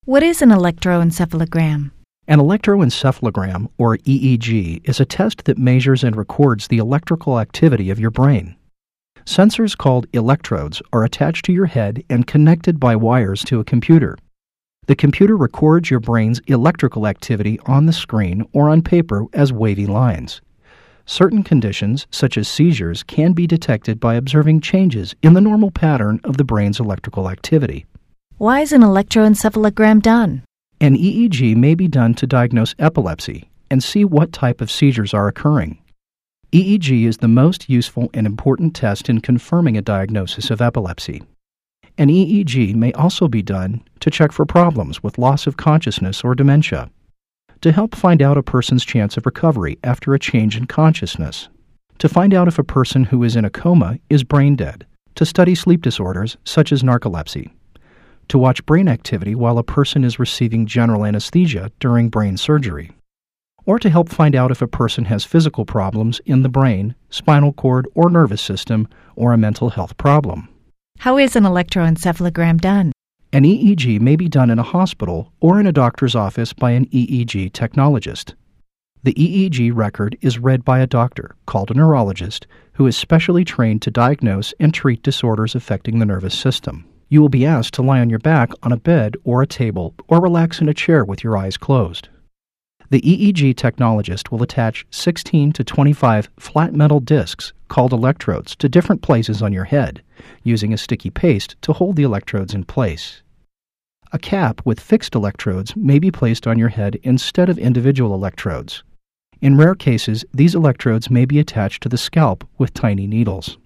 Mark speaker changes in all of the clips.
Speaker 1: What is an electroencephalogram?
Speaker 2: An electroencephalogram, or EEG, is a test that measures and records the electrical activity of your brain. Sensors called electrodes are attached to your head and connected by wires to a computer. The computer records your brain's electrical activity on the screen or on paper as wavy lines. Certain conditions, such as seizures, can be detected by observing changes in the normal pattern of the brain's electrical activity.
Speaker 1: Why is an electroencephalogram done?
Speaker 2: An EEG may be done to diagnose epilepsy and see what type of seizures are occurring. EEG is the most useful and important test in confirming a diagnosis of epilepsy. An EEG may also be done to check for problems with loss of consciousness or dementia, to help find out a person's chance of recovery after a change in consciousness, to find out if a person who is in a coma is brain dead, to study sleep disorders such as narcolepsy, to watch brain activity while a person is receiving general anesthesia during brain surgery, or to help find out if a person has physical problems in the brain, spinal cord, or nervous system, or a mental health problem.
Speaker 1: How is an electroencephalogram done?
Speaker 2: An EEG may be done in a hospital or in a doctor's office by an EEG technologist. The EEG record is read by a doctor, called a neurologist, who is specially trained to diagnose and treat disorders affecting the nervous system. You will be asked to lie on your back on a bed or a table or relax in a chair with your eyes closed. The EEG technologist will attach 16 to 25 flat metal discs called electrodes to different places on your head, using a sticky paste to hold the electrodes in place. A cap with fixed electrodes may be placed on your head instead of individual electrodes. In rare cases, these electrodes may be attached to the scalp with tiny needles.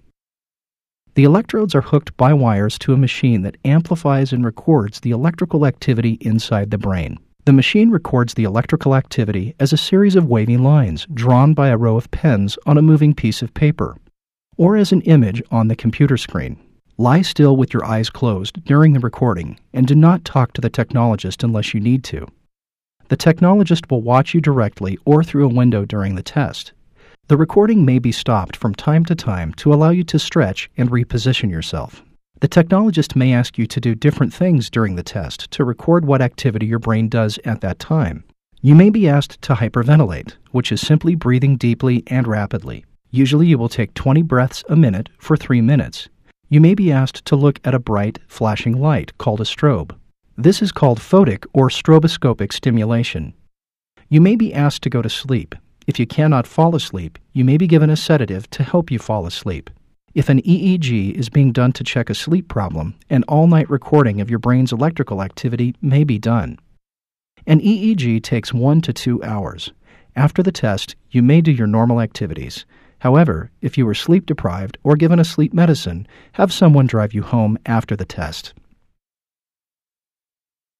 Speaker 2: The electrodes are hooked by wires to a machine that amplifies and records the electrical activity inside the brain. The machine records the electrical activity as a series of wavy lines drawn by a row of pens on a moving piece of paper, or as an image on the computer screen. Lie still with your eyes closed during the recording and do not talk to the technologist unless you need to. The technologist will watch you directly or through a window during the test. The recording may be stopped from time to time to allow you to stretch and reposition yourself. The technologist may ask you to do different things during the test to record what activity your brain does at that time. You may be asked to hyperventilate, which is simply breathing deeply and rapidly. Usually you will take 20 breaths a minute for 3 minutes. You may be asked to look at a bright, flashing light called a strobe. This is called photic or stroboscopic stimulation. You may be asked to go to sleep. If you cannot fall asleep, you may be given a sedative to help you fall asleep. If an EEG is being done to check a sleep problem, an all-night recording of your brain's electrical activity may be done. An EEG takes 1 to 2 hours. After the test, you may do your normal activities. However, if you were sleep deprived or given a sleep medicine, have someone drive you home after the test.